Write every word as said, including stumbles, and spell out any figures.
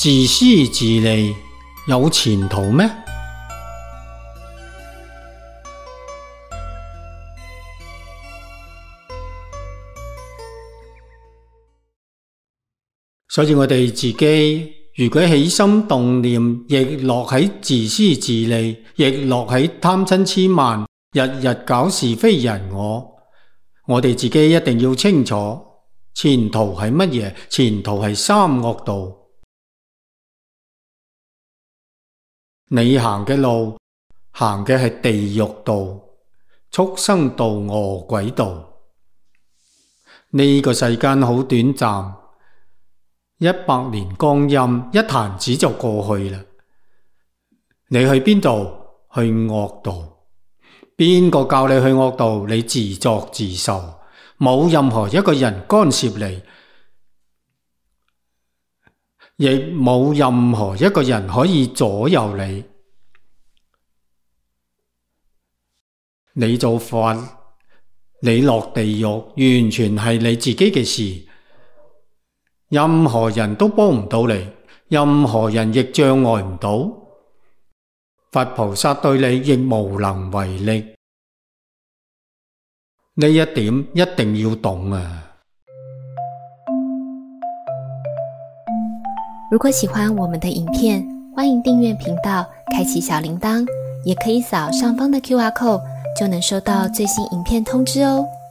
自私自利有前途咩？所以我哋自己如果起心動念亦落喺自私自利，亦落喺貪嗔癡慢，日日搞是非人我，我哋自己一定要清楚前途係乜嘢？前途係三惡道。你行嘅路行嘅係地獄道、畜生道、餓鬼道。呢個世間好短暫，一百年光陰一彈指就過去啦。你去邊度？去惡道。邊個教你去惡道？你自作自受，冇任何一個人干涉你，亦冇任何一個人可以左右你。你做佛，你落地獄，完全係你自己嘅事，任何人都幫唔到你，任何人亦障礙唔到。佛菩薩對你亦無能為力，呢一點一定要懂啊！ 如果喜歡我們的影片，歡迎訂閱頻道，開啟小鈴鐺，也可以掃上方的 Q R code，就能收到最新影片通知哦。